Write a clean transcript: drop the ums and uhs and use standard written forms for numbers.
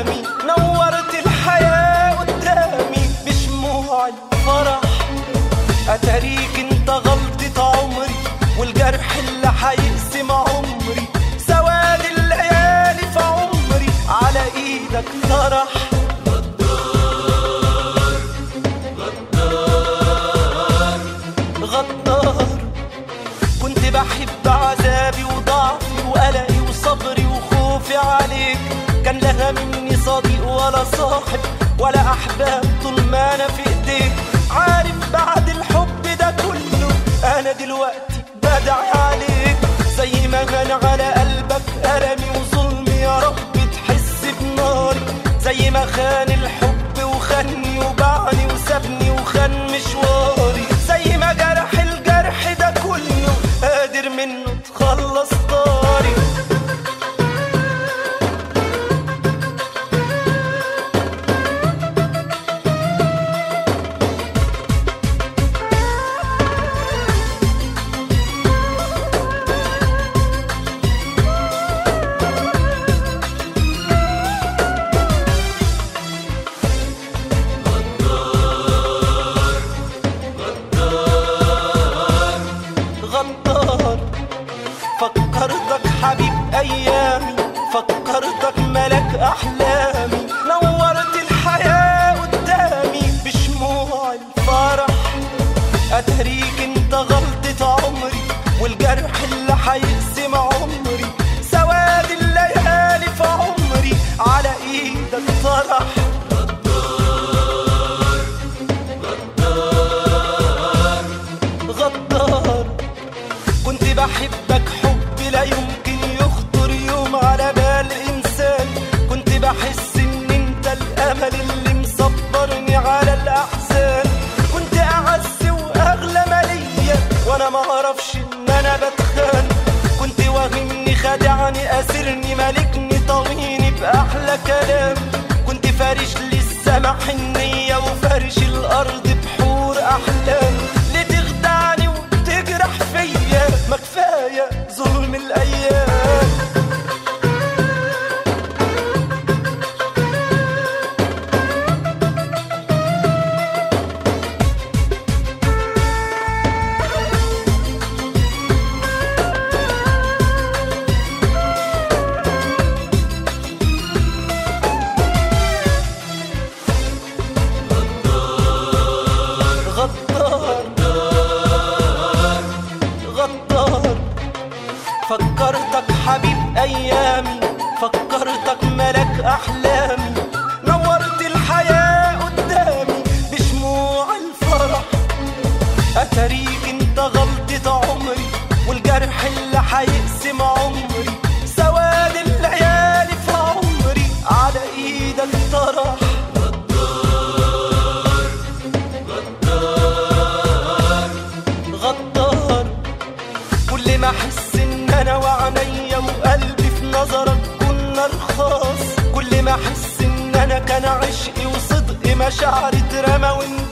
أيامي، نورت الحياة قدامي بشموع الفرح. أتاريك انت غلطة عمري والجرح اللي هيقسم عمري، سواد الليالي في عمري على ايدك طرح. غدار كنت بحب عذابي وضعفي وقلقي وصبري وخوفي عليك، كان لها مني صديق ولا صاحب ولا أحباب طول ما أنا في إيديك. عارف بعد الحب ده كله أنا دلوقتي بدعي عليك، زي ما غنى على قلبك ألمي وظلمي يا رب تحس بناري، زي ما خان الحب وخاني وباعني وسابني وخان مشواري، زي ما جرح الجرح ده كله قادر منه تخلص طاري. غدار فكرتك حبيب أيامي، فكرتك ملك أحلامي، نورت الحياة قدامي بشموع الفرح. أتاريك انت غلطة عمري والجرح اللي هيقسم عمري، سواد الليالي في عمري على ايدك طرح. غدار كنت بحبك حب لا يمكن يخطر يوم على بال إنسان، كنت بحس إن أنت الأمل اللي مصبرني على الأحزان، كنت أعز وأغلى مالية وأنا ما أعرفش إن أنا بتخان، كنت واهمني خادعني أسرني مالكني طويني بأحلى كلام، كنت فارش لي السما حنية وفارش الأرض بحور أحلام، لتخدعني وتجرح فيا ما كفاية ظلم الأيام. غدار فكرتك حبيب أيامي، فكرتك ملك أحلامي، نورت الحياة قدامي بشموع الفرح. أتاريك انت غلطة عمري والجرح اللي هيقسم عمري، سواد الليالي في عمري على ايدك طرح. غدار كل ما احس ان انا وعينيا وقلبي في نظرك كنا رخاص، كل ما احس ان انا كان عشقي وصدقي مشاعري اترمى